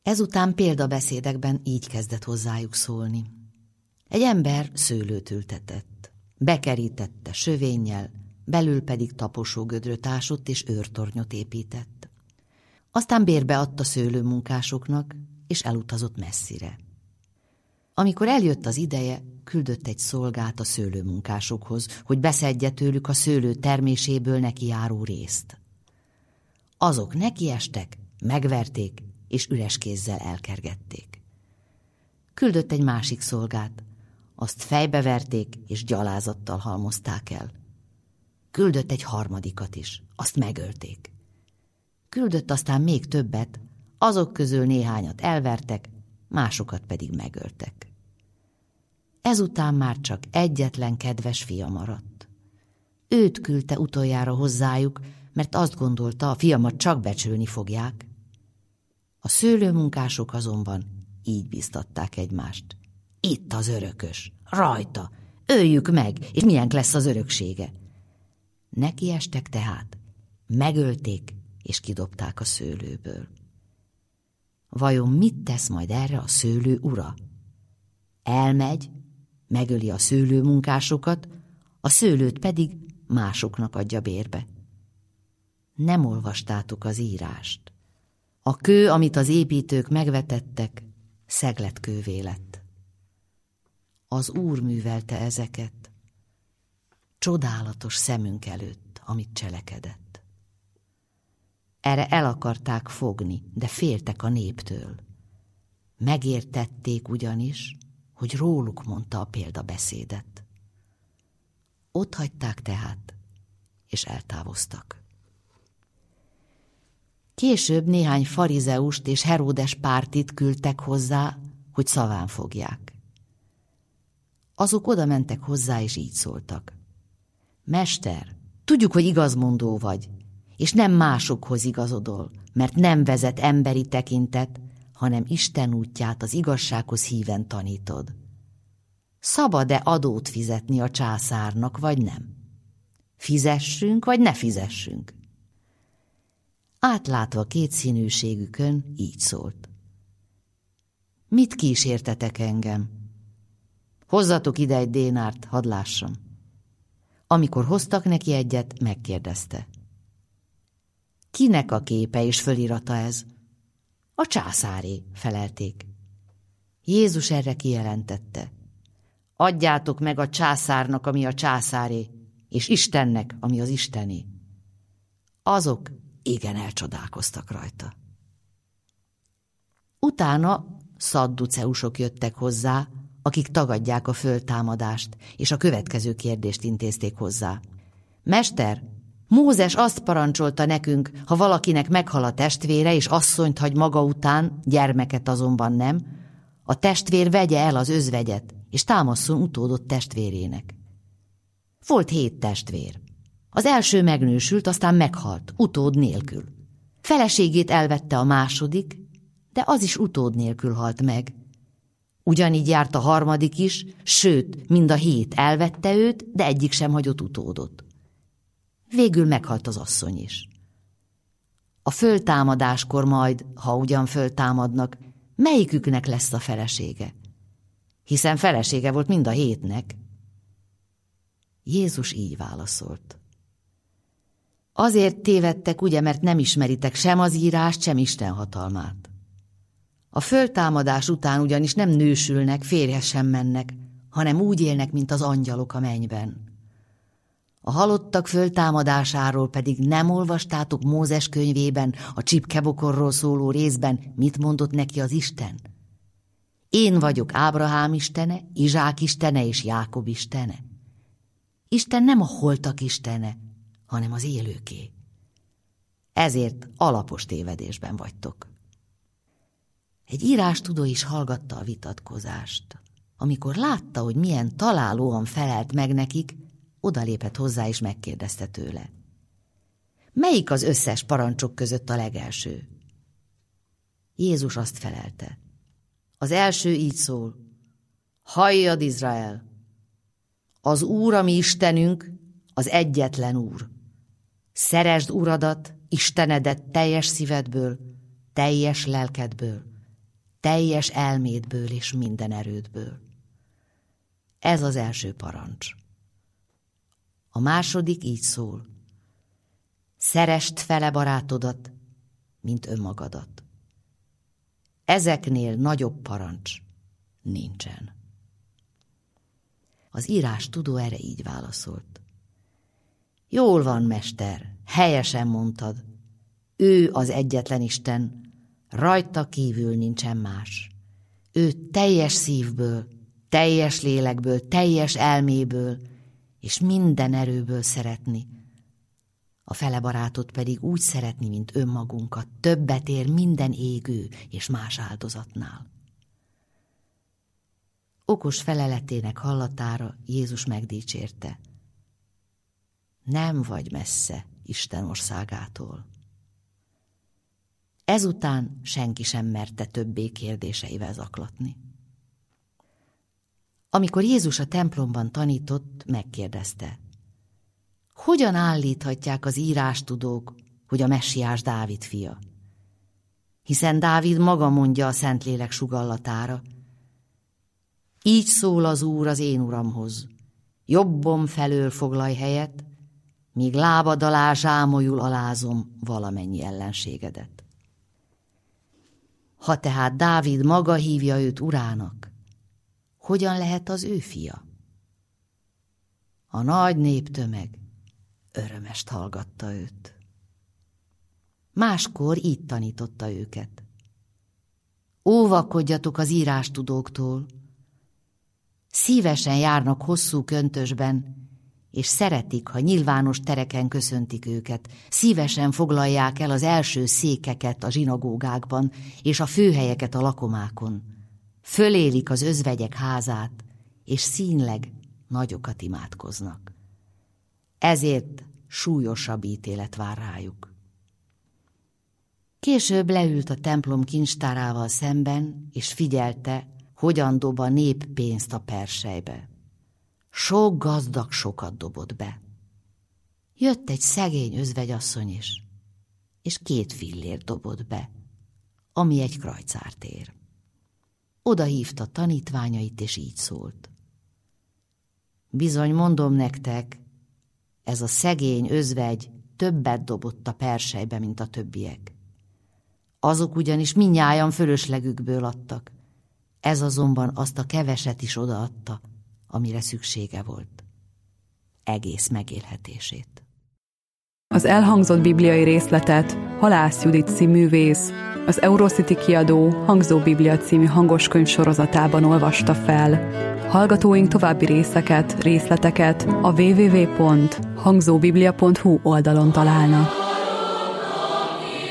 Ezután példabeszédekben így kezdett hozzájuk szólni. Egy ember szőlőt ültetett, bekerítette sövénnyel, belül pedig taposógödröt ásott és őrtornyot épített. Aztán bérbe adta szőlőmunkásoknak, és elutazott messzire. Amikor eljött az ideje, küldött egy szolgát a szőlőmunkásokhoz, hogy beszedje tőlük a szőlő terméséből neki járó részt. Azok nekiestek, megverték, és üres kézzel elkergették. Küldött egy másik szolgát, azt fejbeverték, és gyalázattal halmozták el. Küldött egy harmadikat is, azt megölték. Küldött aztán még többet, azok közül néhányat elvertek, másokat pedig megöltek. Ezután már csak egyetlen kedves fia maradt. Őt küldte utoljára hozzájuk, mert azt gondolta, a fiamat csak becsülni fogják. A szőlőmunkások azonban így biztatták egymást. Itt az örökös, rajta, öljük meg, és milyen lesz az öröksége. Nekiestek tehát, megölték, és kidobták a szőlőből. Vajon mit tesz majd erre a szőlő ura? Elmegy, megöli a szőlőmunkásokat, a szőlőt pedig másoknak adja bérbe. Nem olvastátok az írást. A kő, amit az építők megvetettek, szegletkővé lett. Az Úr művelte ezeket, csodálatos szemünk előtt, amit cselekedett. Erre el akarták fogni, de féltek a néptől. Megértették ugyanis, hogy róluk mondta a példabeszédet. Otthagyták tehát, és eltávoztak. Később néhány farizeust és Heródes pártit küldtek hozzá, hogy szaván fogják. Azok oda mentek hozzá, és így szóltak. Mester, tudjuk, hogy igazmondó vagy, és nem másokhoz igazodol, mert nem vezet emberi tekintet, hanem Isten útját az igazsághoz híven tanítod. Szabad-e adót fizetni a császárnak, vagy nem? Fizessünk, vagy ne fizessünk? Átlátva kétszínűségükön így szólt. Mit kísértetek engem? Hozzatok ide egy dénárt, hadd lássam. Amikor hoztak neki egyet, megkérdezte. Kinek a képe és fölirata ez? A császáré, felelték. Jézus erre kijelentette. Adjátok meg a császárnak, ami a császáré, és Istennek, ami az Istené. Azok igen elcsodálkoztak rajta. Utána szadduceusok jöttek hozzá, akik tagadják a föltámadást, és a következő kérdést intézték hozzá. Mester, Mózes azt parancsolta nekünk, ha valakinek meghal a testvére, és asszonyt hagy maga után, gyermeket azonban nem, a testvér vegye el az özvegyet, és támasszon utódot testvérének. Volt 7 testvér. Az első megnősült, aztán meghalt, utód nélkül. Feleségét elvette a második, de az is utód nélkül halt meg. Ugyanígy járt a harmadik is, sőt, mind a 7 elvette őt, de egyik sem hagyott utódot. Végül meghalt az asszony is. A föltámadáskor majd, ha ugyan föltámadnak, melyiküknek lesz a felesége? Hiszen felesége volt mind a 7-nek. Jézus így válaszolt. Azért tévedtek, ugye, mert nem ismeritek sem az írást, sem Isten hatalmát. A föltámadás után ugyanis nem nősülnek, férjhez sem mennek, hanem úgy élnek, mint az angyalok a mennyben. A halottak föltámadásáról pedig nem olvastátok Mózes könyvében, a csipkebokorról szóló részben, mit mondott neki az Isten? Én vagyok Ábrahám istene, Izsák istene és Jákob istene. Isten nem a holtak istene, hanem az élőké. Ezért alapos tévedésben vagytok. Egy írástudó is hallgatta a vitatkozást. Amikor látta, hogy milyen találóan felelt meg nekik, odalépett hozzá és megkérdezte tőle. Melyik az összes parancsok között a legelső? Jézus azt felelte. Az első így szól. Halljad, Izrael! Az Úr, a mi Istenünk, az egyetlen Úr. Szeresd Uradat, Istenedet teljes szívedből, teljes lelkedből, teljes elmédből és minden erődből. Ez az első parancs. A második így szól: szeresd fele barátodat, mint önmagadat. Ezeknél nagyobb parancs nincsen. Az írástudó erre így válaszolt: jól van, mester, helyesen mondtad. Ő az egyetlen Isten, rajta kívül nincsen más. Ő teljes szívből, teljes lélekből, teljes elméből és minden erőből szeretni. A fele barátot pedig úgy szeretni, mint önmagunkat, többet ér minden égő és más áldozatnál. Okos feleletének hallatára Jézus megdicsérte: nem vagy messze Isten országától. Ezután senki sem merte többé kérdéseivel zaklatni. Amikor Jézus a templomban tanított, megkérdezte: hogyan állíthatják az írástudók, hogy a messiás Dávid fia? Hiszen Dávid maga mondja a Szentlélek sugallatára: így szól az Úr az én Uramhoz, jobbom felől foglalj helyet, míg lábad alá zsámolyul alázom valamennyi ellenségedet. Ha tehát Dávid maga hívja őt urának, hogyan lehet az ő fia? A nagy néptömeg örömest hallgatta őt. Máskor így tanította őket: óvakodjatok az írástudóktól. Szívesen járnak hosszú köntösben, és szeretik, ha nyilvános tereken köszöntik őket. Szívesen foglalják el az első székeket a zsinagógákban, és a főhelyeket a lakomákon. Fölélik az özvegyek házát, és színleg nagyokat imádkoznak. Ezért súlyosabb ítélet vár rájuk. Később leült a templom kincstárával szemben, és figyelte, hogyan dob a nép pénzt a perselybe. Sok gazdag sokat dobott be. Jött egy szegény özvegyasszony is, és 2 fillért dobott be, ami egy krajcárt ér. Oda hívta tanítványait, és így szólt: bizony mondom nektek, ez a szegény özvegy többet dobott a perselybe, mint a többiek. Azok ugyanis mindnyájan fölöslegükből adtak, ez azonban azt a keveset is odaadta, amire szüksége volt, egész megélhetését. Az elhangzott bibliai részletet Halász Judit színművész az Eurocity kiadó Hangzó Biblia című hangoskönyv sorozatában olvasta fel. Hallgatóink további részleteket a www.hangzóbiblia.hu oldalon találnak.